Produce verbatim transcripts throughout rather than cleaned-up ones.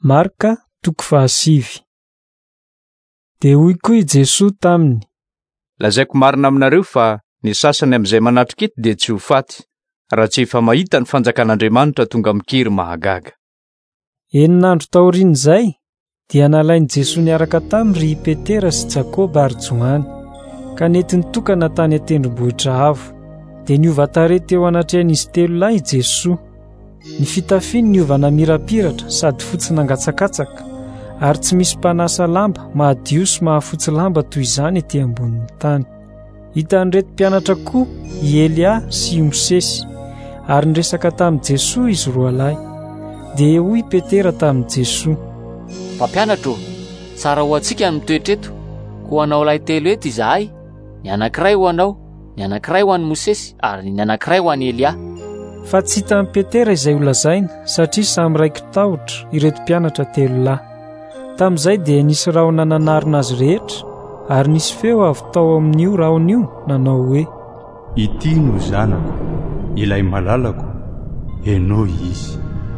Marka toko fahasivy. Dia hoy koa i Jesosy taminy: Lazaiko marina aminareo fa ny sasany amin'izay manatrika eto dia tsy ho faty, raha tsy efa mahita ny fanjakan'Andriamanitra tonga mikiry mahagaga. Enin'andro taorian'izay dia nalain'i Jesosy niaraka tamin-ry Petera sy Jakoba ary Johany, ka nentiny tokana tany an-tendrombohitra avo. Dia niova tarehy teo anatrehan'izy telo lahy i Jesosy. Ny fitafiany niovana mirapiratra sady fotsy nangatsakatsaka, ary tsy misy mpanasa lamba mahadio sy mahafotsy lamba toy izany etỳ ambonin'ny tany. Hita an'ireto mpianatra koa i Elia sy i Mosesy, ary niresaka tamin'i Jesosy izy roa lahy. Dia hoy Petera tamin'i Jesosy: Mpampianatra, tsara ho antsika ny mitoetra eto, ho anao lahy telo eto izahay, ny anankiray ho anao, ny anankiray ho an'i Mosesy, ary ny anankiray ho an'i Elia. Fa tsy hitan'i Petera izay holazaina, satria samy raiky tahotra ireto mpianatra telo lahy. Tamin'izay dia nisy rahona nanarona azy rehetra, ary nisy feo avy tao amin'io rahon'io nanao hoe: Ity no zanako, ilay malalako, heno izy.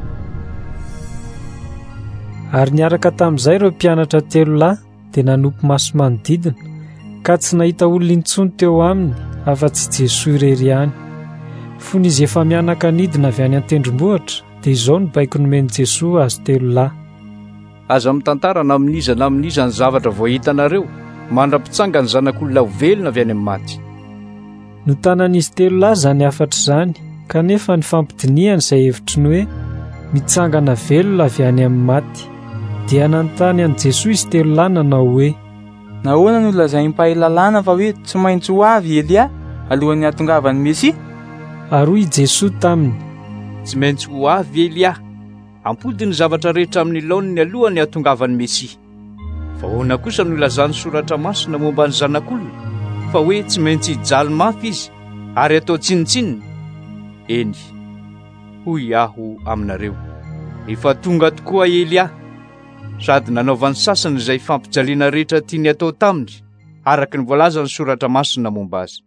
Ary niaraka tamin'izay ireo mpianatra telo lahy dia nanompo maso manodidina, ka tsy nahita olona intsony teo aminy afa-tsy Jesosy irery ihany. Fony izy efa mianaka nidina avy any an-tendrombohitra, dia izao no baiko nomeny Jesosy azy telo lahy. Aza mitantara na amin'iza na amin'iza ny zavatra voahitanareo, mandra-pitsanga ny zanak'olona ho velona avy any amin'ny maty. No tanan'izy telo lahy zany afatra izany, kanefa ny fampidiniany izay hevitriny hoe mitsangana velona avy any amin'ny maty. Dia nanontany an'i Jesosy izy telo lahy nanao hoe: Nahoana no lazaim-pahalalana fa hoe tsy maintsy ho avy Elia alohan'ny hahatongavan'ny Mesia? Ary hoy Jesosy taminy: Tsy maintsy ho avy Elia, ampody ny zavatra rehetra amin'ny laoniny alohany hahatongavan'ny Mesia. Fa ahoana kosa no ilazan'ny soratra masina momba ny zanak'olona, fa hoe tsy maintsy hijaly mafy izy ary atao tsinitsininy? Eny, hoy aho aminareo, efa tonga tokoa Elia, sady nanaovan'ny sasany izay fampijaliana rehetra tiany atao taminy, araka ny voalaza ny soratra masina momba azy.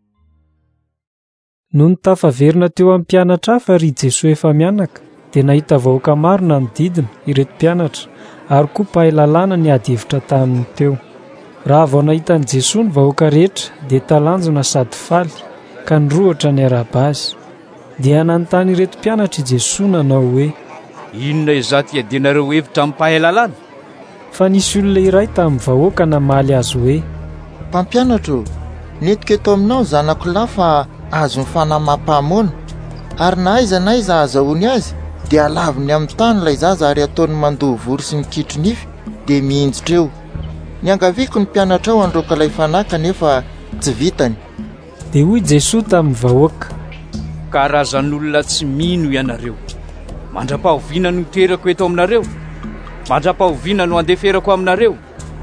No nitafaverina teo amin'ny mpianatra hafa ry Jesosy efa mianaka, dia nahita vahoaka maro nanodidina ireto mpianatra, ary koa mpahay lalàna niady hevitra taminy teo. Raha vao nahitan'i Jesosy ny vahoaka rehetra dia talanjona sady faly, ka nirohatra ny araba azy. Dia nanontany ireto mpianatra i Jesosy nanao hoe: Inona izaty iadianareo hevitra amin'ny mpahay lalàna? Fa nisy olona iray tamin'ny vahoaka namaly azy hoe: Mpampianatra, nentiko eto aminao zanako lahy fa azo ny fanahy mampahamoana, ary na aiza na aiza azahoany azy dia alaviny amin'ny tany ilay zaza ary ataony mandoha vory sy ny kitro nify dia mihinjitra eo. Niangaviako ny mpianatra ao androaka ilay fanahy kanefa tsy vitany. Dia hoy Jesosy tamin'ny vahoaka: Karazan'olona tsy mino ianareo, mandra-pahoviana no toerako eto aminareo, mandra-pahoviana no andeferako aminareo.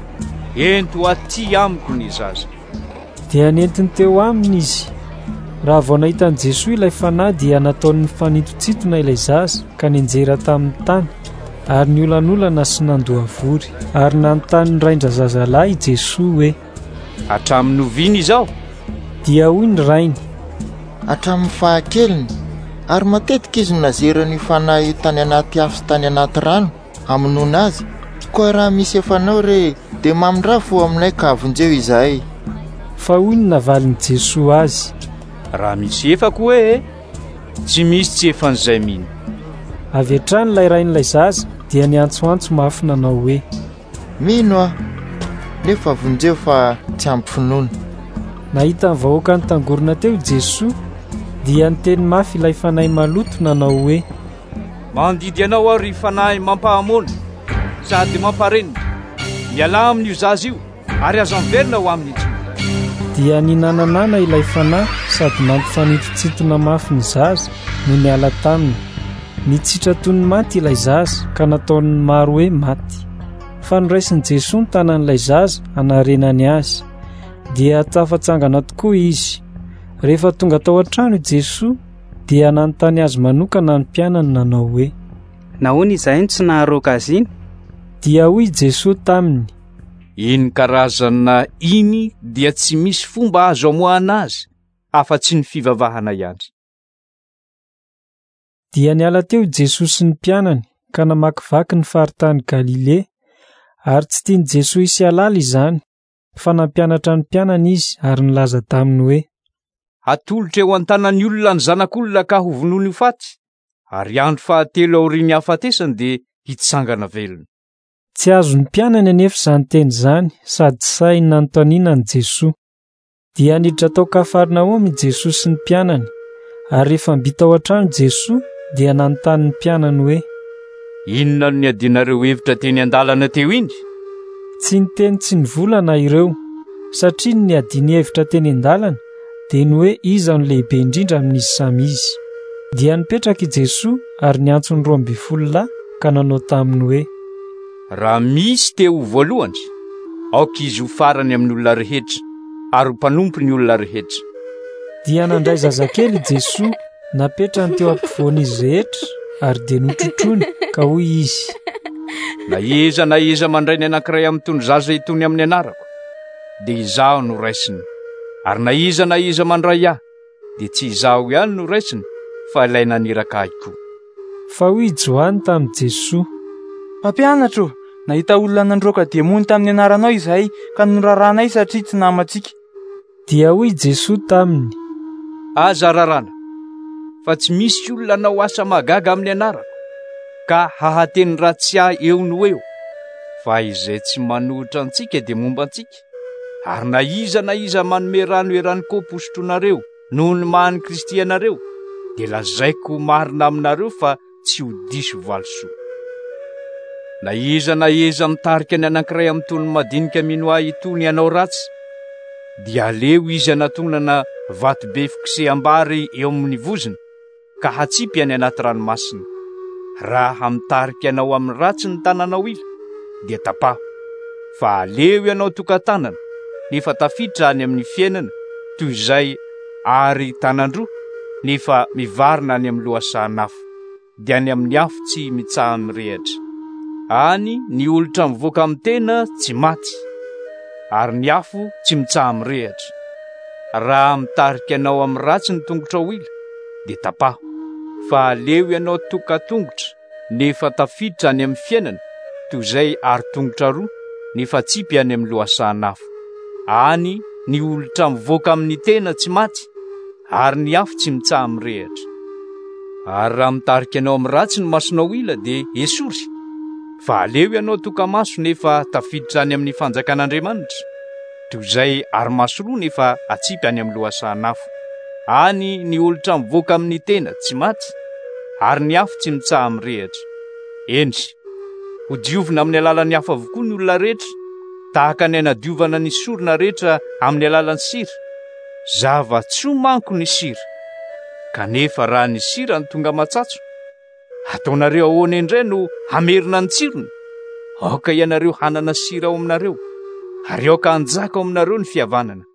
Ento aty amiko ny zaza. Dia nentiny teo aminy izy. Raha vao nahitan'i Jesosy ilay fanahy dia nataony nifanitotsitona ilay zaza ka nianjera tamin'ny tany, ary niolanolana sy nandoha vory. Ary nanontany ny raindra zazalahy i Jesosy hoe: Hatramin'ny oviana izao? Dia hoy ny rainy: Hatramin'ny fahakeliny, ary matetika izy no nazerany fanahy tany anaty afo sy tany anaty rano hamonoana azy. Koa raha misy efanao re dia mamindrafo aminay ka avonjeo izahay. Fa hoy ny navalin'i Jesosy azy: Raha misy efako hoe, tsy misy tsy efan'izay mino. Avy hatrany ilay rain'ilay zaza dia niantsoantso mafy nanao hoe: Mino ah, nefa avonjeo fa tsy ampy finoana. Nahita ny vahoaka nitangorona teo Jesosy, dia niteny mafy ilay fanahy maloto nanao hoe: Mandidy anao aho ry fanahy mampahamoana sady mamparenina, miala amin'io zaza io ary aza miverina ho amin'ny intsony. Dia ninananana ilay fanahy sady mampifanitotsitona mafy ny zaza no niala taminy. Nitsitra toy ny maty ilay zaza ka nataony maro hoe maty. Fa noraisin'i Jesosy ny tanan'ilay zaza hanarenany azy, dia tafatsangana tokoa izy. Rehefa tonga tao an-trano i Jesosy dia nanontany azy manokana ny mpianany nanao hoe: Nahoana izahay tsy naharoaka azy iny? Dia hoy Jesosy taminy: Iny karazana iny dia tsy misy fomba azo amoahana azy, afa-tsy ny fivavahana ihany. Dia niala teo Jesosy sy ny mpianany, ka namakivaky ny faritany Galile, ary tsy tiany Jesosy hisy alala izany, fa nampianatra ny mpianana izy ary nilaza taminy hoe: atolotra eo an-tanan'ny olona ny zanak'olona ka ho vonoiny ho faty, ary andro fahatelo aorian'ny hafatesany dia hitsangana velona. Tsy azon'ny mpianany anefa izany teny izany, sady tsy sainy nanontaniana ny Jesosy. Dia niditra tao Kafarnaoma i Jesosy sy ny mpianany, ary rehefa mbita ao an-trano Jesosy dia nanontany ny mpianany hoe: inona no niadianareo hevitra teny an-dalana teo iny? Tsy niteny tsy nivolana ireo, satria ny niadiany hevitra teny an-dalana dia ny hoe iza no lehibe indrindra amin'izy samy izy. Dia nipetraka i Jesosy ary niantso ny roa amby folo lahy ka nanao taminy hoe: raha misy te ho voalohany, aoka izy ho farany amin'ny olona rehetra, ary ho mpanompo ny olona rehetra. Dia nandray zazakely i Jesosy, napetrany teo ampovoan'izy rehetra, ary dia notrotrony ka hoy izy: na ieza na ieza mandray ny anankiray amin'itony zaza itony amin'ny anarako, dia izaho no raisiny. Ary na iza na iza mandray ahy, dia tsy izaho ihany no raisiny, fa ilay naniraka ahy koa. Fa hoy Johany tamin'i Jesosy: mpampianatro, nahita olona nandroaka demony tamin'ny anaranao izahay ka noraranay satria tsy namantsika. Dia hoy Jesosy taminy: aza rarana, fa tsy misy olona nao asa magaga amin'ny anarako, ka hahateny ratsy ahy eo no eo, fa izay tsy manohitra antsika dia momba antsika. Ary na iza na iza manome rano eran'ny kompositronareo noho ny mahany Kristy ianareo, dia lazaiko marina aminareo fa tsy ho diso valisoa. Na iza na iza mitarika ny anankiray amin'itony madinika mino ahy itony ianao ratsy, dia aleo izy anatonana vatobe fikoseham-bary eo amin'ny voziny, ka hatsipy any anaty ranomasina. Raha mitarika ianao amin'ny ratsy ny tananao ila, dia tapaho. Fa aleo ianao tokantanana, nefa tafiditra any amin'ny fiainana, toy izay ary tanandroa, nefa mivarina any amin'ny lohasan'afo, dia any amin'ny afo tsy mitsaha mirehatra. Any ny olitra mivoaka amin'ny tena tsy maty, ary ny afo tsy mitsaha mirehatra. Raha mitarika ianao amin'ny ratsy ny tongotra ao ila, dia tapaho. Fa aleo ianao tokatongotra, nefa tafiditra any amin'ny fiainana, toy izay ary tongotra roa, nefa tsipy any amin'ny lohasan'afo. Any ny olitra mivoaka amin'ny tena tsy maty, ary ny afo tsy mitsaha mirehatra. Ary raha mitarika ianao amin'ny ratsy ny masonao ila, dia esory. Fa aleo ianao tokamaso, nefa tafiditra any amin'ny fanjakan'Andriamanitra, toy izay ary maso roa, nefa atsipy any amin'ny lohasan'afo. Any ny olitra mivoaka amin'ny tena tsy maty, ary ny afo tsy mitsaha mirehatra. Eny, ho diovina amin'ny alalan'ny afo avokoa ny olona rehetra, tahaka ny nadiovana ny sorona rehetra amin'ny alalan'ny sira. Zava-tsoa manko ny sira, kanefa raha ny sira ny tonga matsatso, ataonareo ahoana indray no hamerina ny tsirony? Aoka ianareo hanana sira ao aminareo, ary aoka hanjaka ao aminareo ny fihavanana.